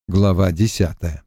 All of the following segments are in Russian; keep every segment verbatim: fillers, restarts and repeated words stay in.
Глава десятая.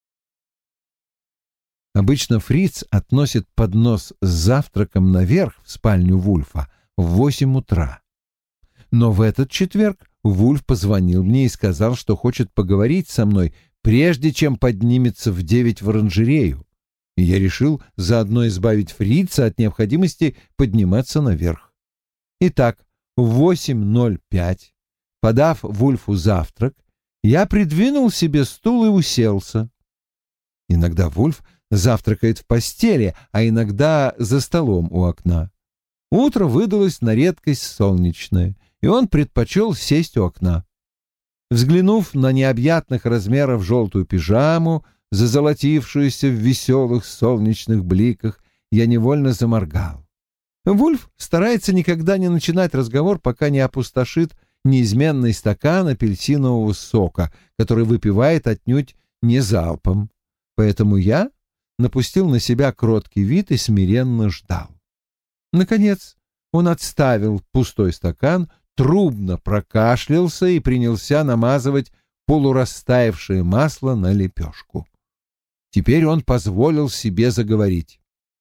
Обычно Фриц относит поднос с завтраком наверх в спальню Вульфа в восемь утра. Но в этот четверг Вульф позвонил мне и сказал, что хочет поговорить со мной, прежде чем поднимется в девять в оранжерею. И я решил заодно избавить Фрица от необходимости подниматься наверх. Итак, в восемь ноль пять, подав Вульфу завтрак, я придвинул себе стул и уселся. Иногда Вульф завтракает в постели, а иногда за столом у окна. Утро выдалось на редкость солнечное, и он предпочел сесть у окна. Взглянув на необъятных размеров желтую пижаму, зазолотившуюся в веселых солнечных бликах, я невольно заморгал. Вульф старается никогда не начинать разговор, пока не опустошит неизменный стакан апельсинового сока, который выпивает отнюдь не залпом. Поэтому я напустил на себя кроткий вид и смиренно ждал. Наконец он отставил пустой стакан, трубно прокашлялся и принялся намазывать полурастаявшее масло на лепешку. Теперь он позволил себе заговорить.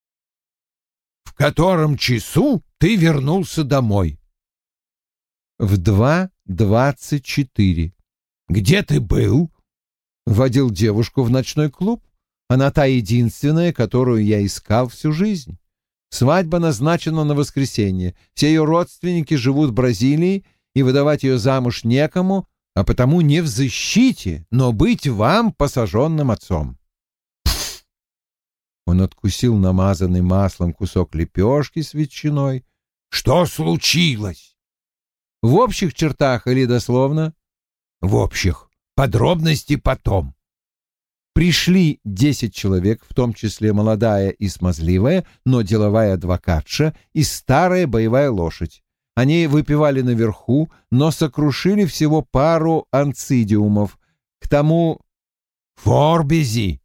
«В котором часу ты вернулся домой?» «В два двадцать четыре». «Где ты был?» «Водил девушку в ночной клуб. Она та единственная, которую я искал всю жизнь. Свадьба назначена на воскресенье. Все ее родственники живут в Бразилии, и выдавать ее замуж некому, а потому не в защите, но быть вам посаженным отцом». Пф! Он откусил намазанный маслом кусок лепешки с ветчиной. «Что случилось?» «В общих чертах или дословно?» «В общих. Подробности потом». Пришли десять человек, в том числе молодая и смазливая, но деловая адвокатша и старая боевая лошадь. Они выпивали наверху, но сокрушили всего пару анцидиумов. К тому... «Форбези?»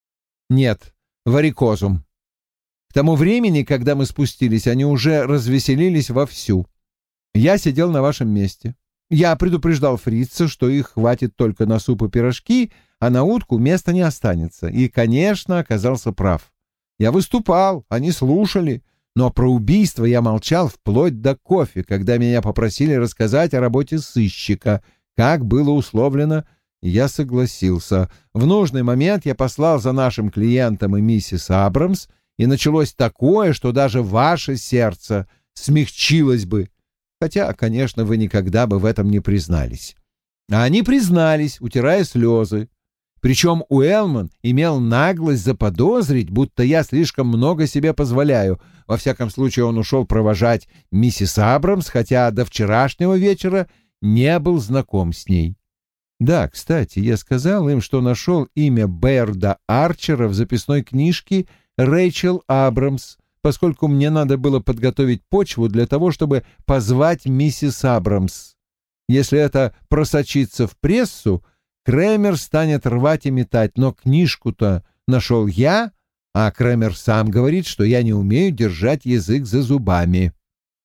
«Нет, варикозум». К тому времени, когда мы спустились, они уже развеселились вовсю. Я сидел на вашем месте. Я предупреждал фрица, что их хватит только на суп и пирожки, а на утку места не останется. И, конечно, оказался прав. Я выступал, они слушали, но про убийство я молчал вплоть до кофе, когда меня попросили рассказать о работе сыщика, как было условлено, и я согласился. В нужный момент я послал за нашим клиентом и миссис Абрамс, и началось такое, что даже ваше сердце смягчилось бы. Хотя, конечно, вы никогда бы в этом не признались. А они признались, утирая слезы. Причем Уэллман имел наглость заподозрить, будто я слишком много себе позволяю. Во всяком случае, он ушел провожать миссис Абрамс, хотя до вчерашнего вечера не был знаком с ней. Да, кстати, я сказал им, что нашел имя Берда Арчера в записной книжке Рэйчел Абрамс, поскольку мне надо было подготовить почву для того, чтобы позвать миссис Абрамс. Если это просочится в прессу, Кремер станет рвать и метать, но книжку-то нашел я, а Кремер сам говорит, что я не умею держать язык за зубами.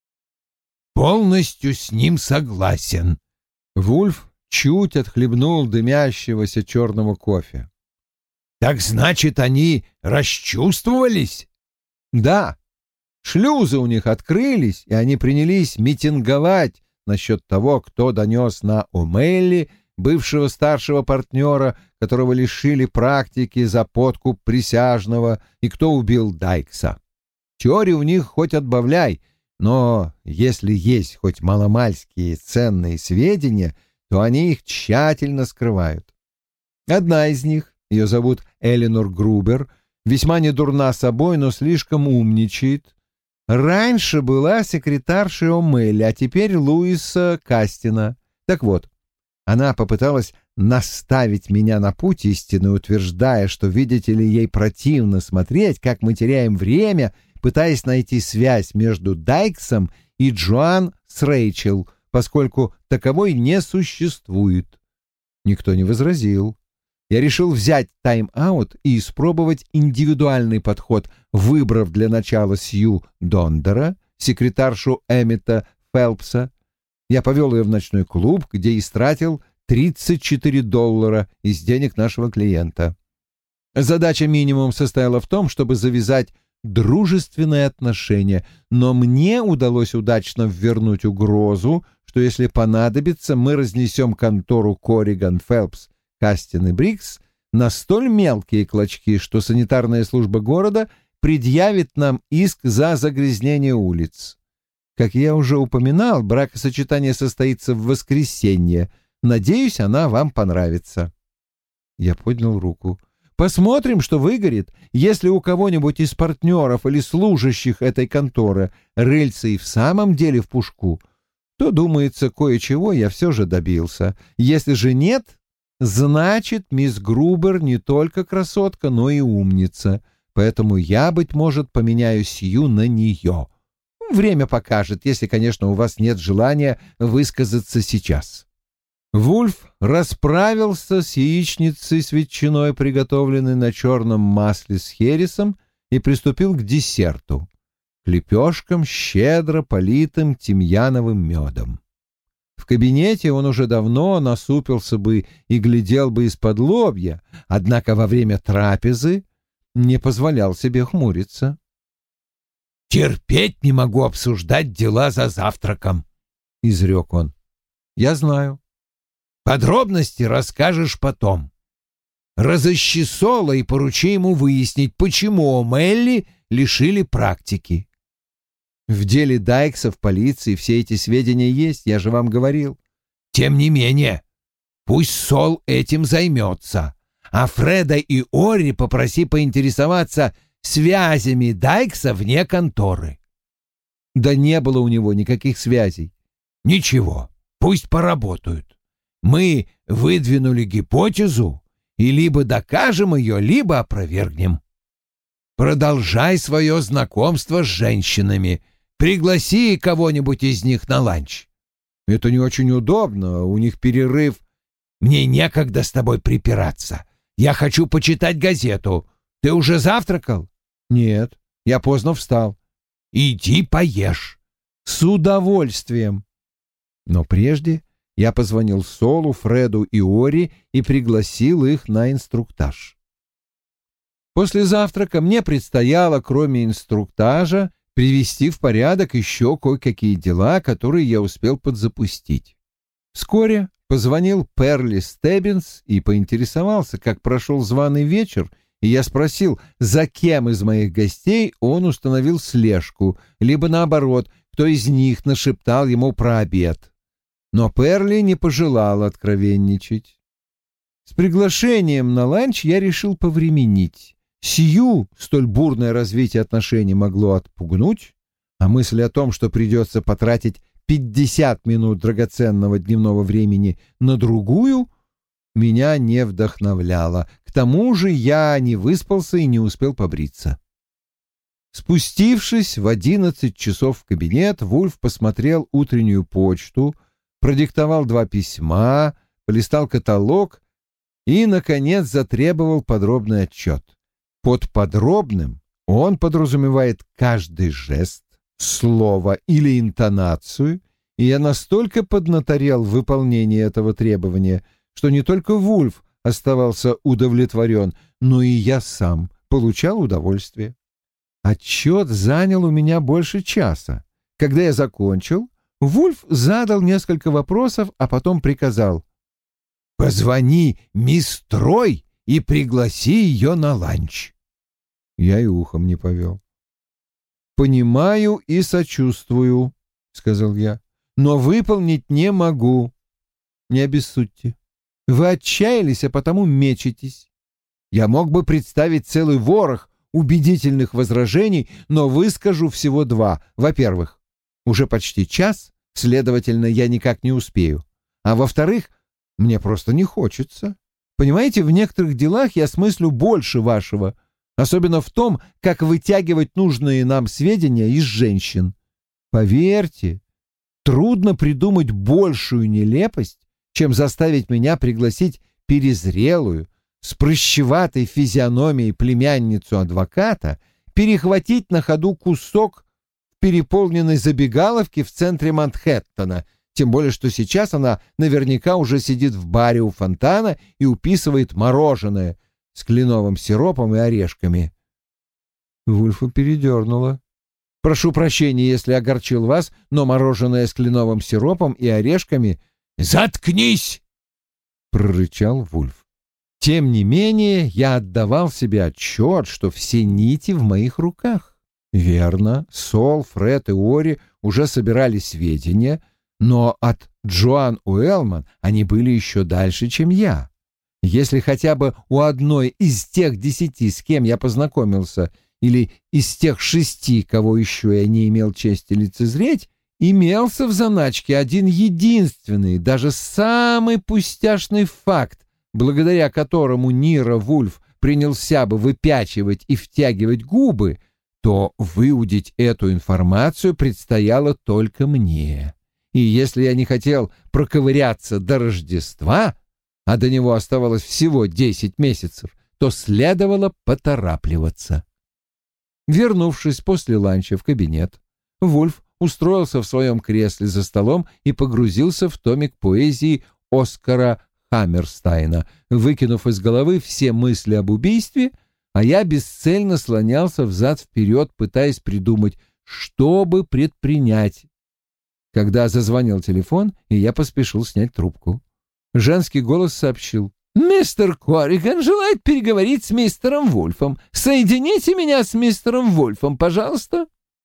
«Полностью с ним согласен». Вульф чуть отхлебнул дымящегося черного кофе. «Так значит, они расчувствовались?» «Да, шлюзы у них открылись, и они принялись митинговать насчет того, кто донес на О'Мелли, бывшего старшего партнера, которого лишили практики за подкуп присяжного, и кто убил Дайкса. Теории у них хоть отбавляй, но если есть хоть маломальские ценные сведения, то они их тщательно скрывают. Одна из них, ее зовут Эленор Грубер, весьма недурна собой, но слишком умничает. Раньше была секретаршей О'Мелли, а теперь Луиса Кастина. Так вот, она попыталась наставить меня на путь истины, утверждая, что, видите ли, ей противно смотреть, как мы теряем время, пытаясь найти связь между Дайксом и Джоан с Рэйчел, поскольку таковой не существует. Никто не возразил. Я решил взять тайм-аут и испробовать индивидуальный подход, выбрав для начала Сью Дондера, секретаршу Эммета Фелпса. Я повел ее в ночной клуб, где истратил тридцать четыре доллара из денег нашего клиента. Задача минимум состояла в том, чтобы завязать дружественные отношения, но мне удалось удачно ввернуть угрозу, что если понадобится, мы разнесем контору Корриган, Фелпс, Кастин и Брикс на столь мелкие клочки, что санитарная служба города предъявит нам иск за загрязнение улиц. Как я уже упоминал, бракосочетание состоится в воскресенье. Надеюсь, она вам понравится. Я поднял руку. Посмотрим, что выгорит. Если у кого-нибудь из партнеров или служащих этой конторы рыльца и в самом деле в пушку, то, думается, кое-чего я все же добился. Если же нет, значит, мисс Грубер не только красотка, но и умница. Поэтому я, быть может, поменяю Сью на нее. Время покажет, если, конечно, у вас нет желания высказаться сейчас. Вульф расправился с яичницей с ветчиной, приготовленной на черном масле с хересом, и приступил к десерту — к лепешкам, щедро политым тимьяновым медом. В кабинете он уже давно насупился бы и глядел бы из-под лобья, однако во время трапезы не позволял себе хмуриться. «Терпеть не могу обсуждать дела за завтраком», — изрек он. «Я знаю. Подробности расскажешь потом. Разыщи Соло и поручи ему выяснить, почему Мелли лишили практики. В деле Дайкса в полиции все эти сведения есть, я же вам говорил. Тем не менее, пусть Сол этим займется, а Фреда и Ори попроси поинтересоваться связями Дайкса вне конторы». Да не было у него никаких связей. «Ничего, пусть поработают. Мы выдвинули гипотезу, и либо докажем ее, либо опровергнем. Продолжай свое знакомство с женщинами. Пригласи кого-нибудь из них на ланч. Это не очень удобно, у них перерыв. Мне некогда с тобой припираться. Я хочу почитать газету. Ты уже завтракал? Нет, я поздно встал. Иди поешь. С удовольствием. Но прежде я позвонил Солу, Фреду и Ори и пригласил их на инструктаж. После завтрака мне предстояло, кроме инструктажа, привести в порядок еще кое-какие дела, которые я успел подзапустить. Вскоре позвонил Перли Стеббинс и поинтересовался, как прошел званый вечер, и я спросил, за кем из моих гостей он установил слежку, либо наоборот, кто из них нашептал ему про обед. Но Перли не пожелал откровенничать. С приглашением на ланч я решил повременить. Сию столь бурное развитие отношений могло отпугнуть, а мысль о том, что придется потратить пятьдесят минут драгоценного дневного времени на другую, меня не вдохновляла. К тому же я не выспался и не успел побриться. Спустившись в одиннадцать часов в кабинет, Вульф посмотрел утреннюю почту, продиктовал два письма, полистал каталог и, наконец, затребовал подробный отчет. Под подробным он подразумевает каждый жест, слово или интонацию, и я настолько поднаторел в выполнении этого требования, что не только Вульф оставался удовлетворен, но и я сам получал удовольствие. Отчет занял у меня больше часа. Когда я закончил, Вульф задал несколько вопросов, а потом приказал: «Позвони мисс Трой и пригласи ее на ланч». Я и ухом не повел. «Понимаю и сочувствую», — сказал я, — «но выполнить не могу. Не обессудьте. Вы отчаялись, а потому мечетесь. Я мог бы представить целый ворох убедительных возражений, но выскажу всего два. Во-первых, уже почти час, следовательно, я никак не успею. А во-вторых, мне просто не хочется. Понимаете, в некоторых делах я смыслю больше вашего, особенно в том, как вытягивать нужные нам сведения из женщин. Поверьте, трудно придумать большую нелепость, чем заставить меня пригласить перезрелую, с прыщеватой физиономией племянницу адвоката перехватить на ходу кусок в переполненной забегаловке в центре Манхэттена, Тем более, что сейчас она наверняка уже сидит в баре у фонтана и уписывает мороженое с кленовым сиропом и орешками. Вульфа передернула. «Прошу прощения, если огорчил вас, но мороженое с кленовым сиропом и орешками...» «Заткнись!» — прорычал Вульф. Тем не менее, я отдавал себе отчет, что все нити в моих руках. Верно, Сол, Фред и Ори уже собирали сведения, но от Джоан Уэллман они были еще дальше, чем я. Если хотя бы у одной из тех десяти, с кем я познакомился, или из тех шести, кого еще я не имел чести лицезреть, имелся в заначке один единственный, даже самый пустяшный факт, благодаря которому Нира Вульф принялся бы выпячивать и втягивать губы, то выудить эту информацию предстояло только мне. И если я не хотел проковыряться до Рождества, а до него оставалось всего десять месяцев, то следовало поторапливаться. Вернувшись после ланча в кабинет, Вульф устроился в своем кресле за столом и погрузился в томик поэзии Оскара Хаммерстайна, выкинув из головы все мысли об убийстве, а я бесцельно слонялся взад-вперед, пытаясь придумать, что бы предпринять. Когда зазвонил телефон, и я поспешил снять трубку. Женский голос сообщил: «Мистер Корриган желает переговорить с мистером Вульфом. Соедините меня с мистером Вульфом, пожалуйста».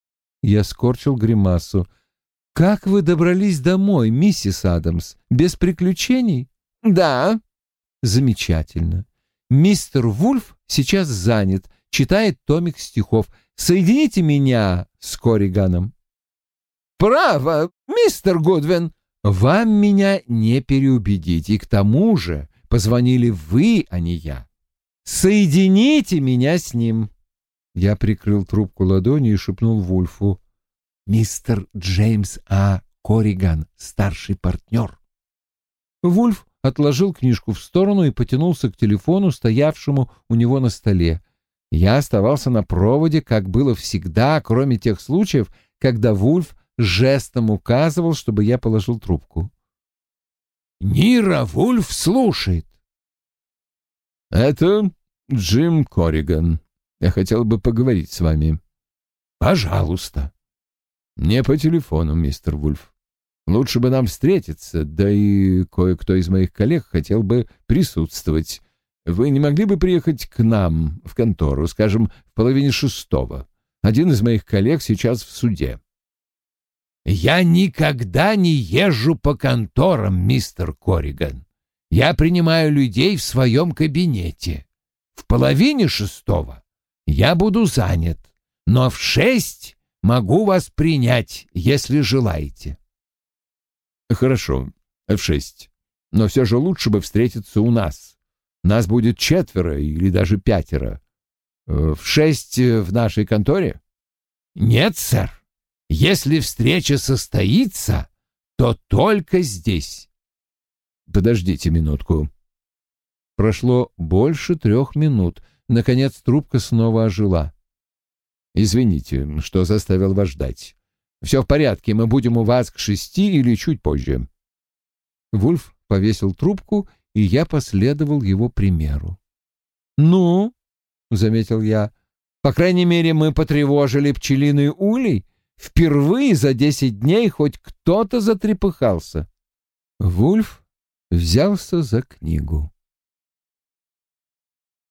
Я скорчил гримасу. «Как вы добрались домой, миссис Адамс? Без приключений?» «Да». «Замечательно. Мистер Вульф сейчас занят, читает томик стихов. Соедините меня с Корриганом». «Право, мистер Гудвин». «Вам меня не переубедить, и к тому же позвонили вы, а не я. Соедините меня с ним». Я прикрыл трубку ладонью и шепнул Вульфу: «Мистер Джеймс А. Корриган, старший партнер». Вульф отложил книжку в сторону и потянулся к телефону, стоявшему у него на столе. Я оставался на проводе, как было всегда, кроме тех случаев, когда Вульф жестом указывал, чтобы я положил трубку. «Нира Вульф слушает». «Это Джим Корриган. Я хотел бы поговорить с вами». «Пожалуйста». «Не по телефону, мистер Вульф. Лучше бы нам встретиться, да и кое-кто из моих коллег хотел бы присутствовать. Вы не могли бы приехать к нам в контору, скажем, в половине шестого? Один из моих коллег сейчас в суде». «Я никогда не езжу по конторам, мистер Корриган. Я принимаю людей в своем кабинете. В половине шестого я буду занят, но в шесть могу вас принять, если желаете». «Хорошо, в шесть. Но все же лучше бы встретиться у нас. Нас будет четверо или даже пятеро. В шесть в нашей конторе?» «Нет, сэр. Если встреча состоится, то только здесь». «Подождите минутку». Прошло больше трех минут. Наконец трубка снова ожила. «Извините, что заставил вас ждать. Все в порядке, мы будем у вас к шести или чуть позже». Вульф повесил трубку, и я последовал его примеру. «Ну», — заметил я, — «по крайней мере, мы потревожили пчелиный улей. Впервые за десять дней хоть кто-то затрепыхался». Вульф взялся за книгу.